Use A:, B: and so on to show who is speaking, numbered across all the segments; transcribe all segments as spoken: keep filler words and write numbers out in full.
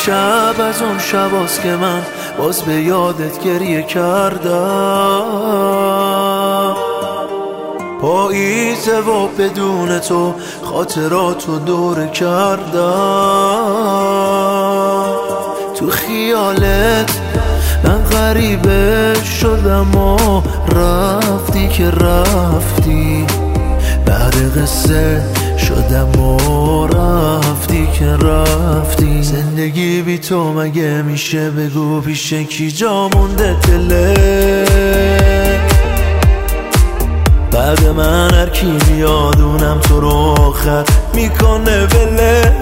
A: امشب از اون شباست که من باز به یادت گریه کردم. پاییزه و بدون تو خاطراتو دور کردم. تو خیالت من غریبه شدم و رفتی که رفتی، بعد قصه شدم و رفتی که رفتی. زندگی بی تو مگه میشه؟ بگو پیش کی جا مونده دلت؟ بعد من هر کی میادونم تو رو آخر میکنه بله.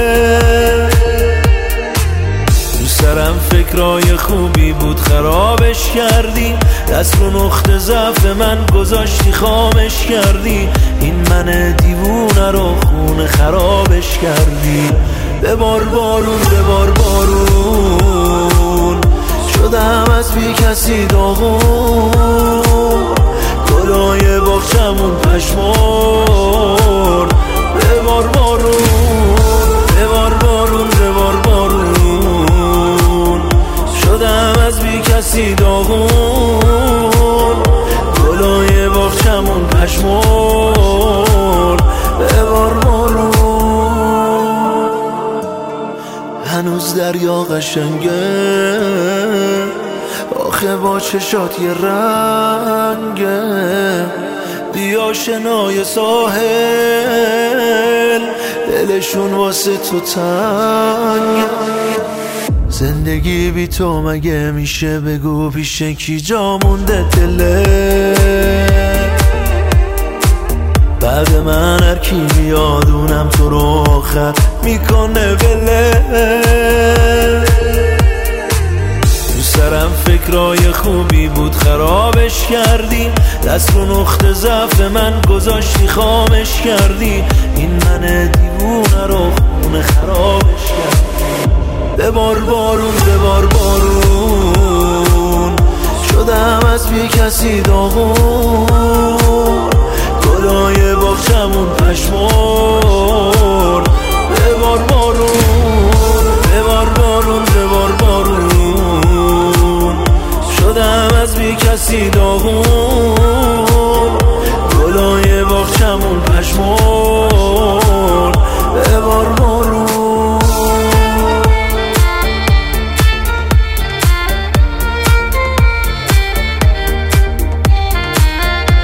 A: تو سرم فکرای خوبی بود خرابش کردی، دست رو نقطه ضعف من گذاشتی خامش کردی. این من دیوونه رو خونه خرابش کردی. ببار بارون ببار بارون شدم از بی کسی داغون، گلای باغچمون پشمون. ببار بارون ببار بارون ببار بارون شدم از بی کسی داغون، گلای باغچمون پشمون. ببار بارون هنوز دریا قشنگه، آخه با چشات یه رنگه. بیا شنای ساحل دلشون واسه تو تنگه. زندگی بی تو مگه میشه؟ بگو پیش کی جا مونده دلت؟ بعد من هر کی میادونم تو رو آخر میکنه بله. تو سرم فکرای خوبی بود خرابش کردی، دست رو نقطه ضعف من گذاشتی خامش کردی. این من دیوونه رو خونه خرابش کردی. ببار بارون ببار بارون شدم از بی کسی داغون، گلای باغچمون پشمون. ببار بارون ببار بارون ببار بارون شدم از بی کسی داغون، گلای باغچمون پشمون. ببار بارون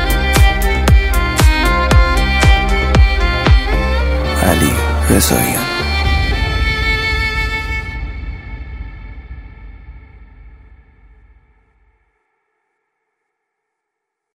B: علی رضاییان.